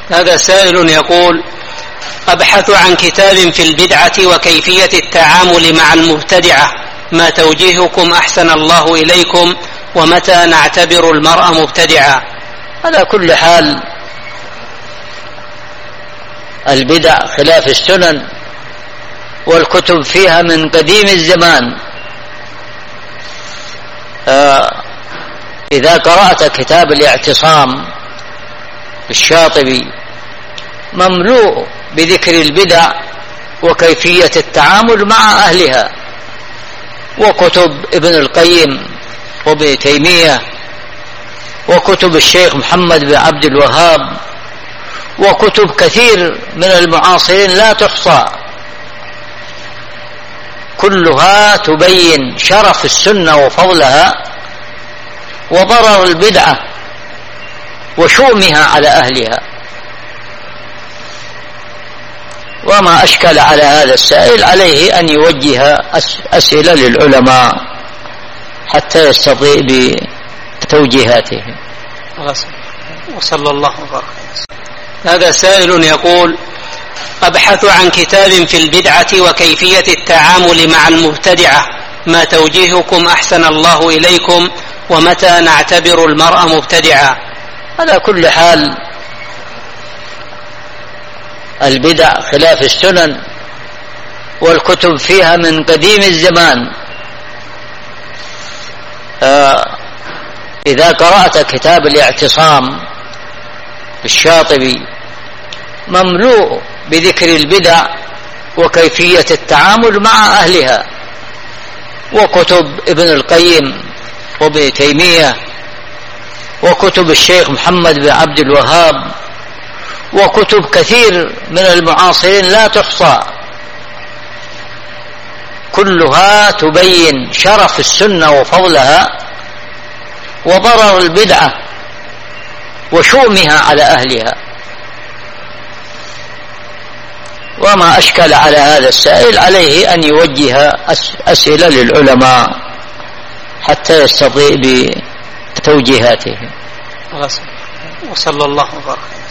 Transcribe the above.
هذا سائل يقول: أبحث عن كتاب في البدعة وكيفية التعامل مع المبتدعة، ما توجيهكم أحسن الله إليكم، ومتى نعتبر المرأة مبتدعة؟ على كل حال البدع خلاف السنن، والكتب فيها من قديم الزمان. إذا قرأت كتاب الاعتصام الشاطبي مملوء بذكر البدع وكيفية التعامل مع أهلها، وكتب ابن القيم وابن تيمية، وكتب الشيخ محمد بن عبد الوهاب، وكتب كثير من المعاصرين لا تحصى، كلها تبين شرف السنة وفضلها وضرر البدعة وشؤمها على أهلها. وما أشكل على هذا السائل عليه أن يوجه أسئلة للعلماء حتى يستطيع بتوجيهاته. وصلى الله وبارك. هذا سائل يقول: أبحث عن كتاب في البدعة وكيفية التعامل مع المبتدعة، ما توجيهكم أحسن الله إليكم، ومتى نعتبر المرأة مبتدعة؟ على كل حال البدع خلاف السنن، والكتب فيها من قديم الزمان. إذا قرأت كتاب الاعتصام الشاطبي مملوء بذكر البدع وكيفية التعامل مع أهلها، وكتب ابن القيم وابن تيمية، وكتب الشيخ محمد بن عبد الوهاب، وكتب كثير من المعاصرين لا تحصى، كلها تبين شرف السنة وفضلها وضرر البدعة وشؤمها على أهلها. وما أشكل على هذا السائل عليه أن يوجه أسئلة للعلماء حتى يستطيع بتوجيهاته. وصلى الله وبارك.